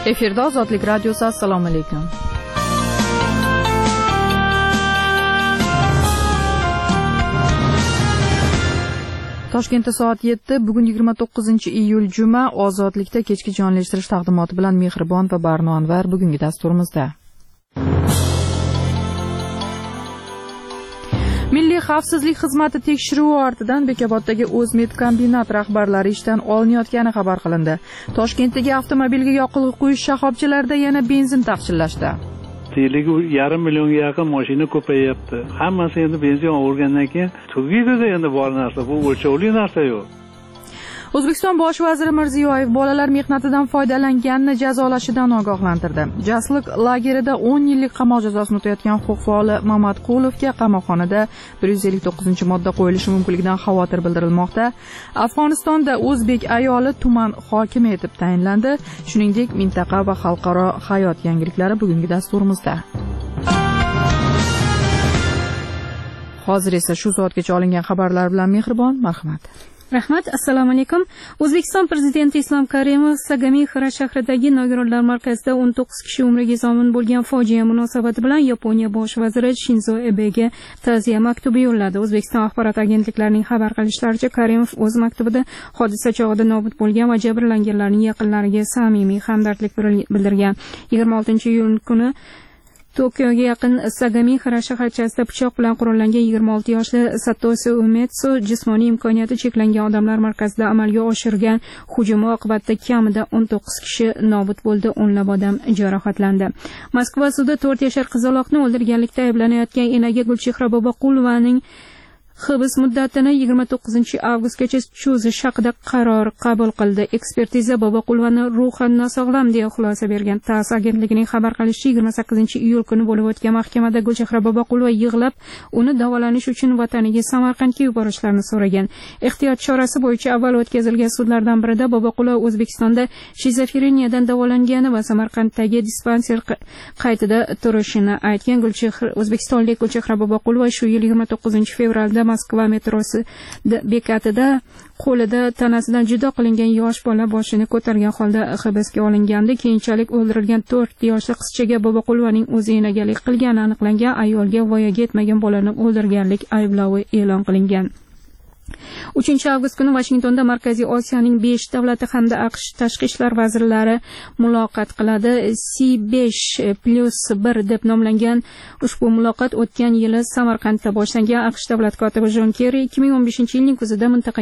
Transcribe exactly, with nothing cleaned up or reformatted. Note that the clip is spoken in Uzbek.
Efirda Ozodlik radiosi. Assalomu alaykum. Toshkentda soat yetti, bugun yigirma to'qqizinchi iyul juma. Ozodlikda kechki jonlashtirish taqdimoti bilan Mehribon va Barno Anvar bugungi dasturimizda. Milliy xavfsizlik xizmati tekshiruvi ortidan Bekoboddagi O'zmed kombinat rahbarlari ishdan olinayotgani xabar qilindi. Toshkentdagi avtomobilga yoqilg'i quyish shoxobchalarida yana benzin taqchillashdi. Yiliga yarim millionga yaqin mashina ko'payyapti. Hammasi endi benzin olgandan keyin tugaydi-da, endi bor narsa, bu o'lchovli narsa yo'q. O'zbekiston bosh vaziri Mirziyoyev bolalar mehnatidan foydalanganini jazolashidan ogohlantirdi. Jasliq lagerida o'n yillik qamoq jazosini o'tayotgan huquq faoli Mamatqulovga qamoqxonada bir yuz ellik to'qqizinchi modda qo'yilishi mumkinligidan xavotir bildirilmoqda. Afg'onistonda o'zbek ayoli tuman hokimi etib tayinlandi. Shuningdek, mintaqa va xalqaro hayot yangiliklari bugungi dasturimizda. Hozir esa shu soatgacha olingan xabarlar bilan Mehribon, marhamat. Rahmat, assalomu alaykum. O'zbekiston prezidenti Islom Karimov Sagami Xira shahridagi nogironlar markazida o'n to'qqiz kishi umriga zomin bo'lgan fojia munosabati bilan Yaponiya bosh vaziri Shinzo Abega ta'ziya maktubi yo'lladi. O'zbekiston axborot agentliklarining xabar qilishlaricha, Karimov o'z maktubida hodisa chog'ida nobud bo'lgan va jabrlanganlarning yaqinlariga samimiy hamdardlik bildirgan. yigirma oltinchi iyun kuni Tokioga yaqin Sagami Xira shaharchasida pichoq bilan qurollangan yigirma olti yoshli Satoshi Umetsu jismoniy imkoniyati cheklangan odamlar markazida amalga oshirgan hujumi oqibatida kamida o'n to'qqiz kishi nobud bo'ldi, o'nlab odam jarohatlandi. Moskva sudi to'rt yashar qizaloqni o'ldirganlikda ayblanayotgan enaga Gulchehra Boboqulovaning hibs muddatini yigirma to'qqizinchi avgustgacha cho'zish haqida qaror qabul qildi. Ekspertiza Boboqulovani ruhan nosog'lom deya xulosa bergan. TASS agentligining xabar qilishicha, yigirma sakkizinchi iyul kuni bo'lib o'tgan mahkamada Gulchehra Boboqulova yig'lab, uni davolanish uchun vataniga Samarqandga yuborishlarini so'ragan. Ehtiyot chorasi bo'yicha avval o'tkazilgan sudlardan birida Boboqulova O'zbekistonda shizofreniyadan davolangani va Samarqanddagi dispanser qaytida turishini aytgan. Gulchehra O'zbekistonlik Gulchehra Boboqulova shu yil yigirma to'qqizinchi fevralda Moskva metrosi bekatida qo'lida tanasidan judo qilingan yosh bola boshini ko'targan holda hibsga olingandi. Keyinchalik o'ldirilgan to'rt yoshli qizchaga Boboqulovaning o'zi enagalik qilgani aniqlangan. Ayolga voyaga yetmagan bolani o'ldirganlik ayblovi e'lon qilingan. uchinchi avgust kuni Washingtonda Markaziy Osiyoning besh davlati hamda AQSh tashqi ishlar vazirlari muloqot qiladi. C besh plus bir deb nomlangan ushbu muloqot o'tgan yili Samarqandda boshlangan. AQSh davlat kotibi Jon Kerri ikki ming o'n beshinchi yilning kuzida mintaqa